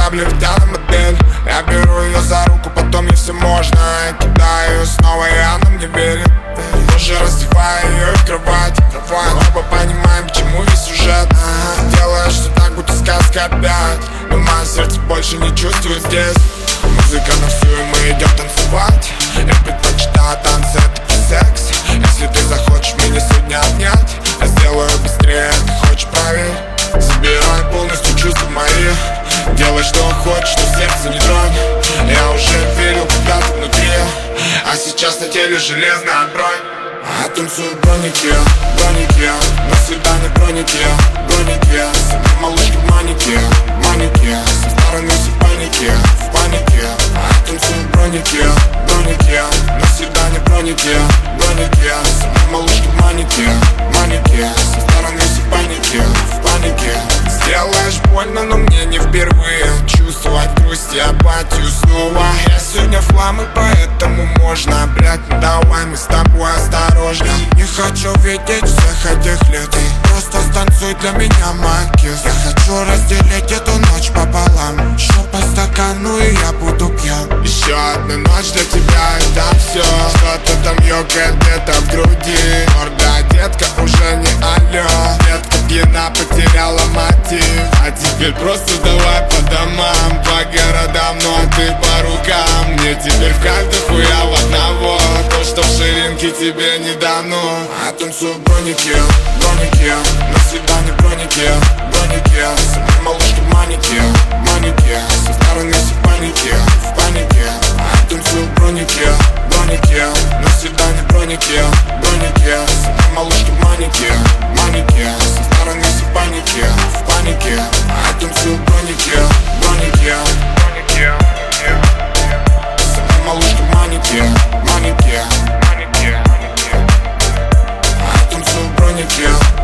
грабли в модель. Я беру ее за руку, потом ей все можно. Я кидаю ее снова, и она мне верит. Позже раздеваю ее в кровать. Мы оба понимаем, к чему весь сюжет. Делаешь все так, будто сказка опять. Но мое сердце больше не чувствует здесь. Музыка на всю, и мы идем танцевать. Я предпочитаю танцы, это не секс. Если ты захочешь меня сегодня обнять, я сделаю быстрее, ты хочешь, проверь. Забирай полностью чувства мои. Делай, что хочешь, но сердце не тронь. Я уже верил когда-то внутри, а сейчас на теле железная бронь. Я танцую броники, броники. На свидание броники, броники. Со мной малышки в манике, манике. Со стороны все паники, в панике. Я танцую броники, броники. На свидание броники, броники. Со мной малышки в манике, манике. Со стороны все паники, в панике. Сделаешь больно, но мне не впервые чувствовать грусть и апатию снова. Я сегодня в хлам, и поэтому можно, блять, ну давай мы с тобой осторожно. Не хочу видеть всех этих людей. Просто станцуй для меня, моя кис. Я хочу разделить эту ночь пополам. Еще по стакану, и я буду пьян. Еще одна ночь для тебя, это все. Что-то там ёкает где-то в груди. Морда, детка, уже не алло. Детка пьяна, потеряла мотив. А теперь просто давай по домам, по городам, ну а ты по рукам. Мне теперь в кайф дохуя в одного. То, что в ширинке тебе не дано. Я танцую броники, броники. На свидание броники, броники. Со мной малышки в манике, манике. Со стороны все паники, в панике. Я танцую броники, броники. На свидание броники, броники. Со мной малышки в манике, манике. Со стороны все паники, в панике. Я танцую броники, броники. Со мной малышки в манике, манике. Я танцую броники.